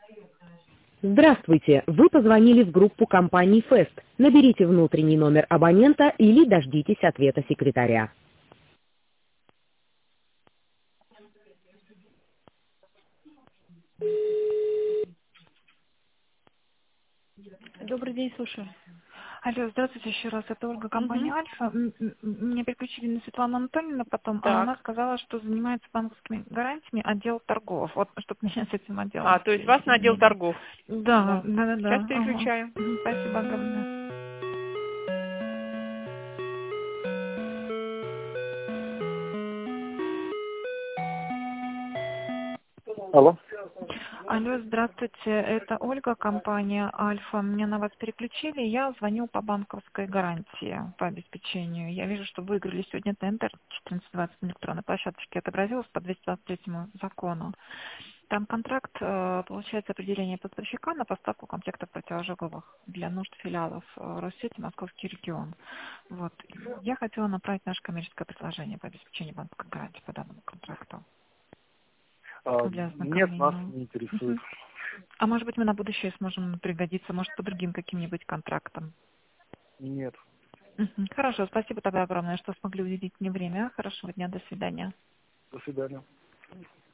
Здравствуйте! Вы позвонили в группу компании Fest. Наберите внутренний номер абонента или дождитесь ответа секретаря. Добрый день, слушаю. Алло, здравствуйте еще раз. Это Ольга, компания Мгм. Альфа. Меня переключили на Светлану Анатольевну потом, а она Так. сказала, что занимается банковскими гарантиями отдел торгов. Вот, чтобы меня с этим отделом То есть вас на отдел соединили. торгов. Да, Да. да, да, Сейчас да. Ага. переключаю. Спасибо огромное. Алло. Алло, здравствуйте. Это Ольга, компания Альфа. Меня на вас переключили. Я звоню по банковской гарантии, по обеспечению. Я вижу, что выиграли сегодня тендер 1420 на электронной площадке. Отобразилось по 223 закону. Там контракт, получается, определение поставщика на поставку комплекта противожоговых для нужд филиалов Россети Московский регион. Вот. Я хотела направить наше коммерческое предложение по обеспечению банковской гарантии по данному контракту для Нет, нас ознакомления. не интересует. Мгм. А может быть, мы на будущее сможем пригодиться, может, по другим каким-нибудь контрактам. Нет. Мгм. Хорошо, спасибо тогда огромное, что смогли уделить мне время. Хорошего дня, до свидания. До свидания.